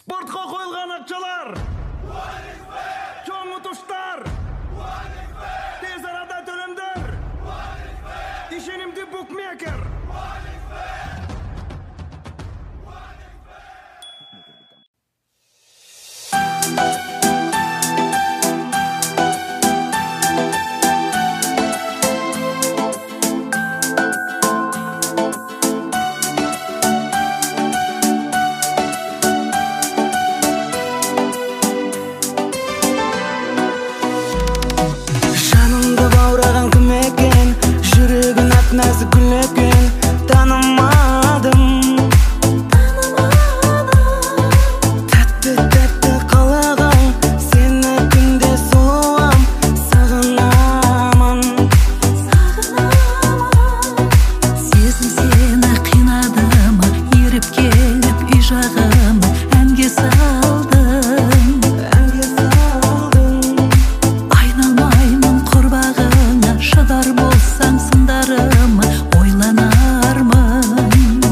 Спортқа қойылған ақшалар, чоң ұтыштар, тез арада төлемдер, ишенимді букмекер. Нәзік гүл екен, танымадым. Тәтті қалағам, сені күнде сұлуам, сағынамын. Сезім сені қинады ма, еріп келіп үй жағыма әнге салдым. Айналмаймын құрбағыңа, шыдар болсаң сындарыма ойланармын.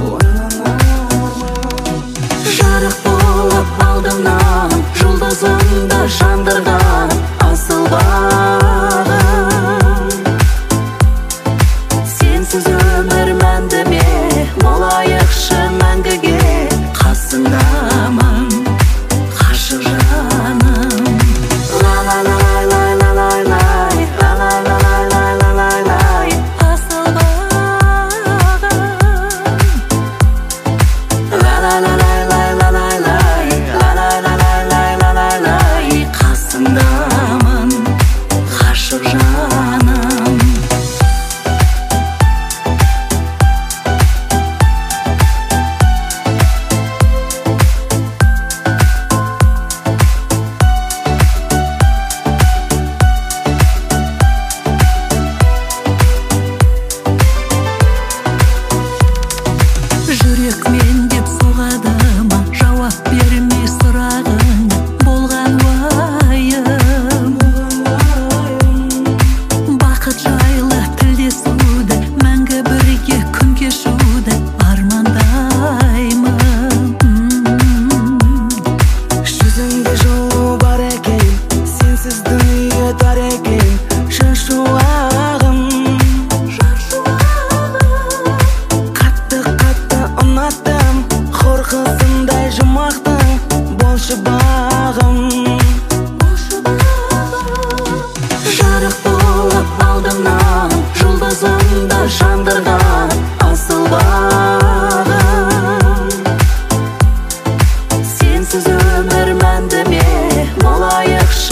Жарық болып алдымнан, жұлдызымды жандырған асыл бағым. Сенсіз өмір мәнді ме, болайықшы мәңгіге, қасыңдамын ғашық жаным. Қасыңдамын ғашық жаным. Жүрек мен деп соғады ма, жауап бермей сұрағың болған уайым. Бақыт жайлы тілдесуді, мәңгі бірге күн кешуді армандаймын. Жүзіңде жылу бар екен, сенсіз дүние тар екен, жыр шуағым. Қатты ұнаттым, хор қызындай жұмақтың, болшы бағым. Жарық болып алдымнан, жұлдызымды жандырған асыл бағым. Сенсіз өмір мәнді ме, болайықшы